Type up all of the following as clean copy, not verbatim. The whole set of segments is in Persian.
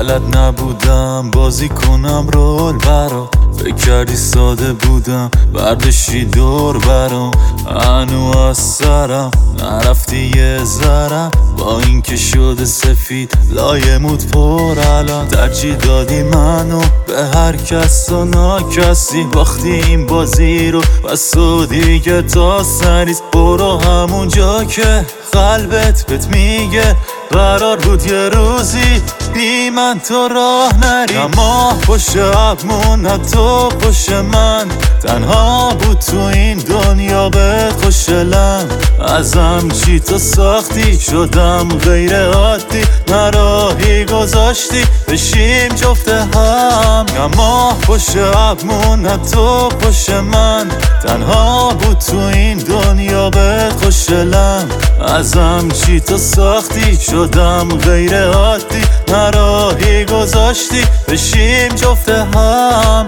بلد نبودم بازی کنم رول برا، فکر کردی ساده بودم برداشتی دور برام. هنو از سرم نرفتی یه ذرم، با این که شده سفید لایمود پر الان. ترجیح دادی منو به هر کس و ناکسی، باختی این بازی رو بس تو دیگه تا سریز. برو همون جا که قلبت بهت میگه قرار بود یه روزی بی من تو راه نری. اما پشت ابمون نه تو پشت من، تنها بود تو این دنیا بهت خوشلم. ازم چی تو ساختی شدم غیر عادی، نراهی گذاشتی بشیم جفت هم. اما پشت ابمون نه تو پشت من، تنها بود تو این دنیا بهت خوشلم. ازم چی تو ساختی شدم غیر عادی، نراهی گذاشتی بشیم جفت هم.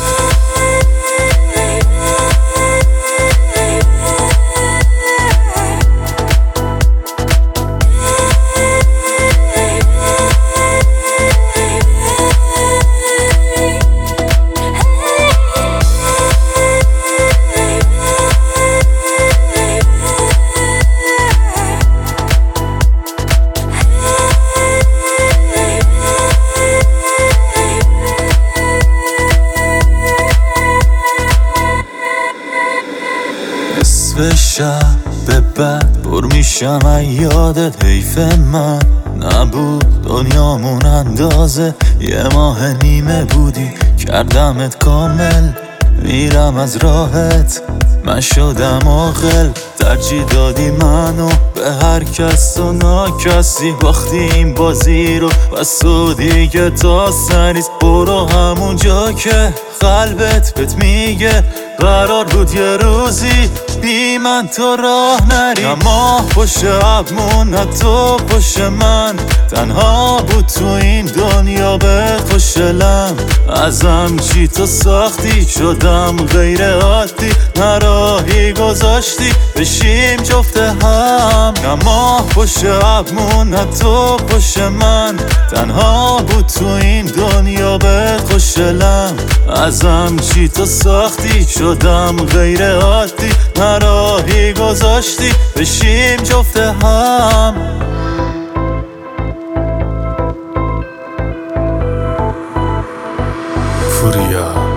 نصف شب به بعد پر میشم از یادت، حیف من نبود دنیامون اندازه یه ماه نیمه بودی، کردمت کامل میرم از راحت. من شدم عاقل ترجیح دادی منو به هر کس و ناکسی، باختی این بازی رو بس تو دیگه تا سریز. برو همون جا که قلبت بهت میگه قرار بود یه روزی بی من تو راه نری. اما پشت ابمون نه تو پشت من، تنها بود تو این دنیا بهت خوشلم. ازم چی تو ساختی شدم غیر عادی، نراهی گذاشتی بشیم جفت هم. اما پشت ابمون نه تو پشت من، تنها بود تو این دنیا بهت خوشلم. ازم چی تو ساختی شدم غیر عادی، نراهی گذاشتی بشیم جفت هم. فوریا